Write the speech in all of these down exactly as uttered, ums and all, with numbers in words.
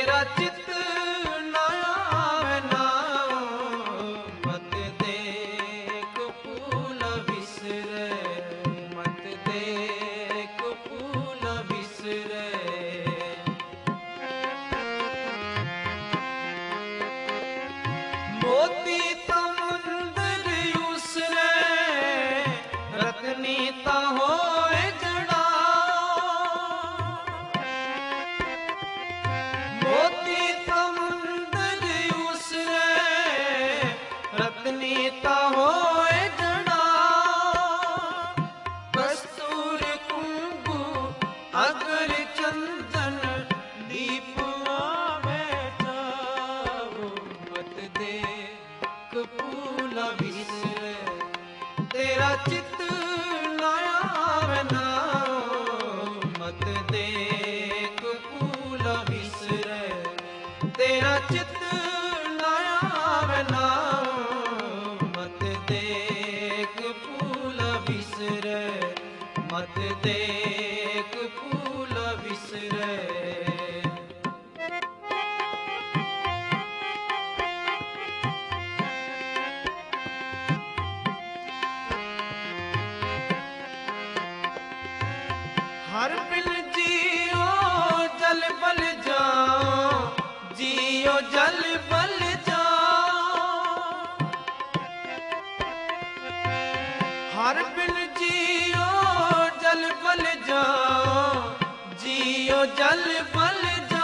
तेरा चित न आवे नाओ, मत देख फूल बिसरे, मत देख फूल बिसरे। मोती समुंदर उसरे, रत्नी ता होए जड़ा। मोती समुंदर उसरे, रत्नी ता होए जड़ा। कस्तूर कुंकु अगर चंदन दीप आवे जाओ, मत देख फूल बिसरे। तेरा चित न आवे नाओ, मत देख फूल बिसरे। तेरा चित न आवे नाओ, मत देख फूल बिसरे, मत देख फूल बिसरे। हर बिल जियो जल बल जाओ, जियो जल बल जाओ। हर बिल जियो जल बल जाओ, जियो जल बल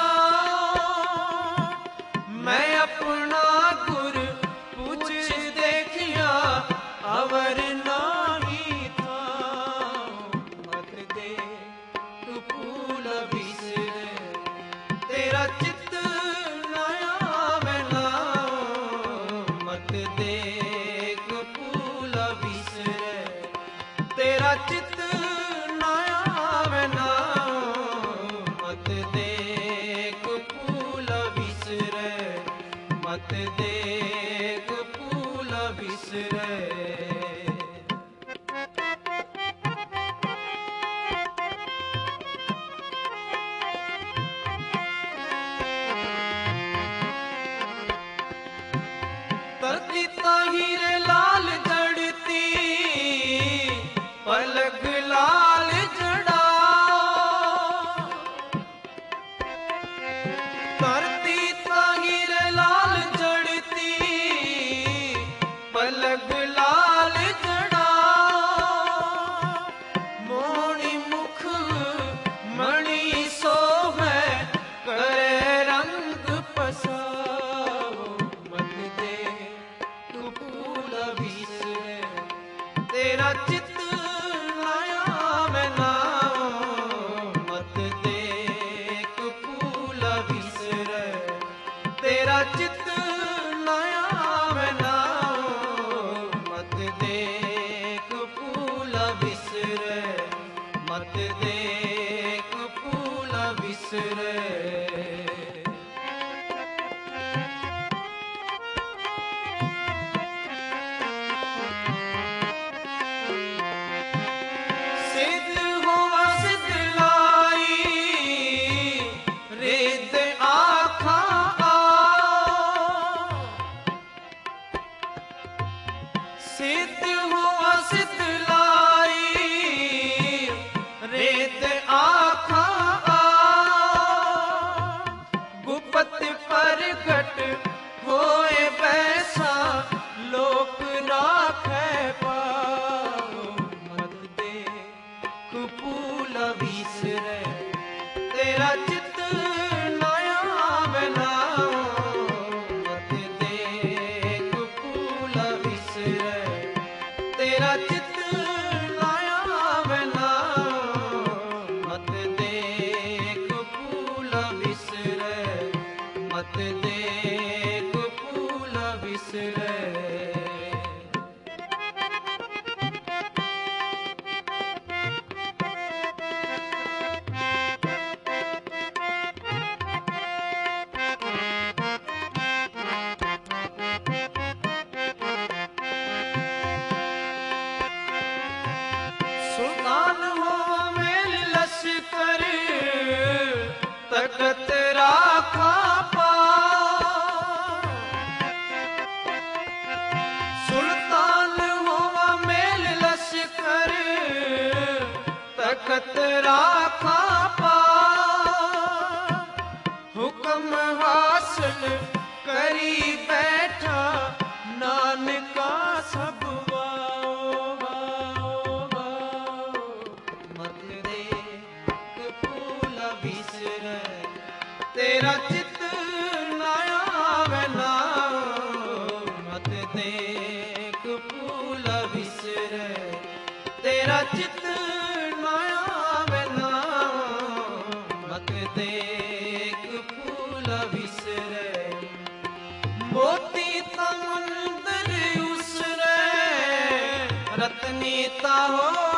जाओ। मैं अपना गुर पूछ देखिया अवर नाही था, मत दे फूल बिसरे। तेरा चित न आवे नाओ, मत देख फूल बिसरे। तेरा चित न आवे नाओ, मत देख फूल बिसरे, मत देख फूल बिसरे। तरती ताहिरे लाल जड़ती, पलक लाल जड़ा। तरती ताहिरे लाल जड़ती, पलक लाल जड़ा। मोणी मुख मणि सोहे, करे रंग पसाओ, मत दे फूल बिसरे। तेरा चित न आवे नाओ, मत देख फूल बिसरे। तेरा चित न आवे नाओ, मत देख फूल बिसरे, मत देख फूल बिसरे। सिद्ध हुआ सिद्ध लाई, रिद आखा आओ। सिद्ध हुआ सिद्ध लाई, रिद आखा आओ। गुपत प्रगट होए बैसा, लोक राखे पाओ, मत देख फूल बिसरे। तेरा चित न आवे नाओ, मत देख फूल बिसरे। तेरा चित न आवे नाओ, मत देख फूल बिसरे, मत देख फूल बिसरे। सुल्तान हो मेल लश्कर, तकत राखा हुक्म हासिल करी बैठा नानका सब वाओ वाओ वाओ। मत देख फूल बिसरै तेरा चित ना आवे नाओ। मत देख फूल बिसरै तेरा चित ना आवे नाओ। मत देख फूल बिसरै मोती ता मंदिर उसरै रतनी ता हो